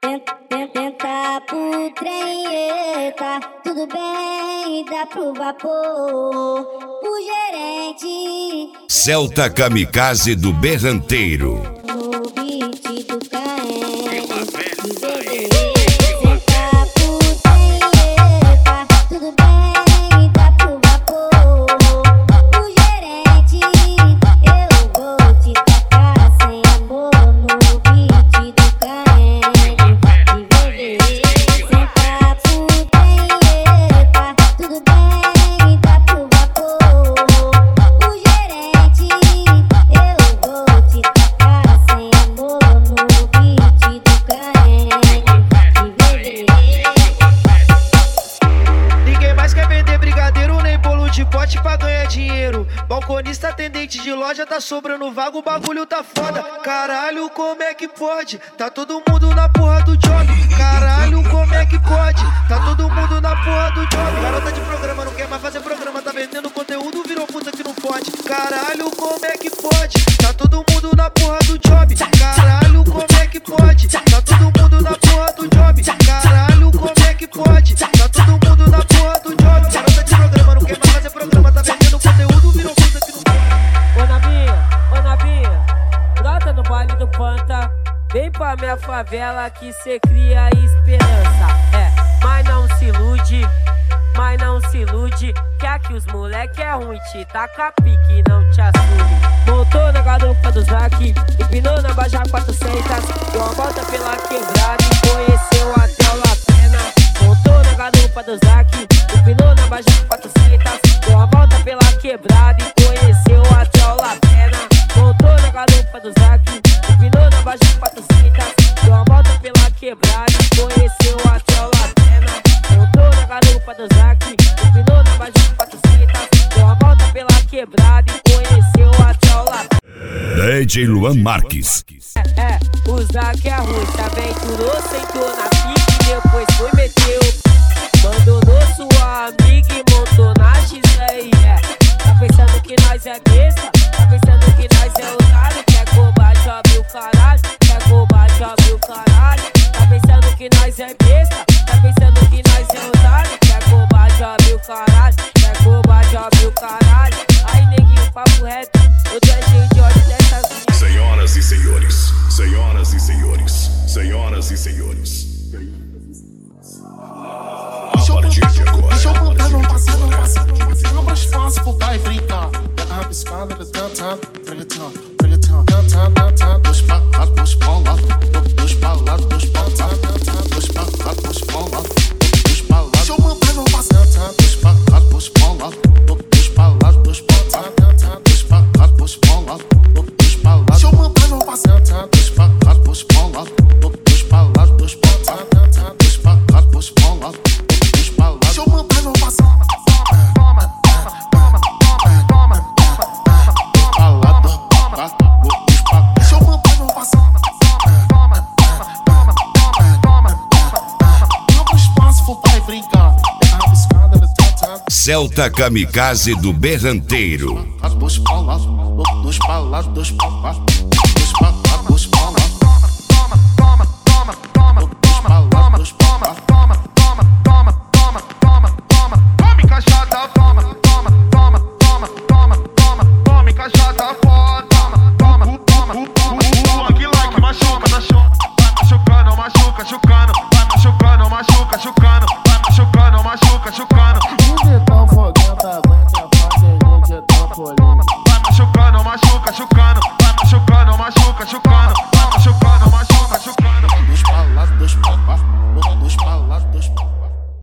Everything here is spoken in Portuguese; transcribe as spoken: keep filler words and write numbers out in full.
Tenta pro trem, tá tudo bem, dá pro vapor. O gerente Celta Kamikaze do Berranteiro. no beat do Caen. Balconista, atendente de loja, tá sobrando vaga, o bagulho tá foda. Caralho, como é que pode? Tá todo mundo na porra do job. Caralho, como é que pode? Tá todo mundo na porra do job. Garota de programa não quer mais fazer programa, tá vendendo conteúdo, virou puta que não pode. Caralho, como é que pode? Tá todo mundo na porra do job. Caralho, como é que pode? Tá todo mundo na porra do job. Caralho, como é que pode? Tá todo mundo na porra do job. Garota de programa não quer mais fazer programa, tá vendendo conteúdo, virou puta que não pode. Ô Nabinha, ô Nabinha, brota no baile do Panta. Vem pra minha favela que cê cria esperança. É, mas não se ilude, mas não se ilude, que aqui os moleque é ruim, te taca pique, não te assume. Montou na garupa do Zac, empinou na Baja quatrocentos, deu uma volta pela quebrada e conheceu até o La Pena. Montou na garupa do Zac, empinou na Baja quatrocentos, deu uma volta pela quebrada e conheceu até o La Pena. Montou na garupa do Zac, empinou na Baja quatrocentos, deu uma volta pela quebrada e conheceu até o La Pena. Montou na garupa do Zac, empinou na Baja quatrocentos, deu uma volta pela quebrada e conheceu até o La Pena. D J Luan Marques. É, é, o Zac é ruim, se aventurou, sentou na pique, depois foi meteu. Abandonou sua amiga e montou na X aí, é. Tá pensando que nós é besta? Tá pensando que nós é otário? Quer combate, abre o caralho. Quer combate, abre o caralho. Tá pensando que nós é besta? Tá pensando que nós é otário? Quer combate, abre o caralho. Quer combate, abre o caralho. Aí neguinho, papo reto, eu tô cheio de ódio dessas minhas. Senhoras e senhores, senhoras e senhores, senhoras e senhores. Deixa eu, deixa eu contar no passado, no passado. Abra espaço pro pai brincar. Pega a piscada, tanta, tregatão, tregatão, tanta, tanta. Dois pra lá, dois pra lá, dois pra lá, dois pra lá, dois pra lá, dois pra lá, dois pra lá. Deixa eu contar no passado, dois pra lá, dois pra lá, dois pra lá, dois pra lá, dois pra lá, dois pra lá, dois pra lá. Deixa eu contar no passado, dois pra lá, dois pra lá, dois pra lá, dois pra lá, dois pra lá, dois pra lá. Deixa eu mandar no passado. Toma, toma, toma, toma, toma, toma. Deixa eu mandar no passado. Toma, toma, toma, toma, toma. Abre espaço pro pai brincar. Pega a piscada, tanta. Celta Kamikaze do Berranteiro. Dois pra lá, dois pra lá, dois pra lá, dois pra lá, dois pra lá. Toma, toma, toma, toma, toma, toma, dois pra lá. Toma, toma, toma, toma, toma, toma. Tome cachaça, toma, toma, toma, toma, toma, toma. Tome cachaça, foda. Toma, toma, toma, toma. Like, like, machuca, machuca. Vai machucando, machuca, chucando. Vai machucando, machuca, chucando. Vai machucando, machuca, chucando. O dedão fogenta aguenta fazer gente é tão polêmica.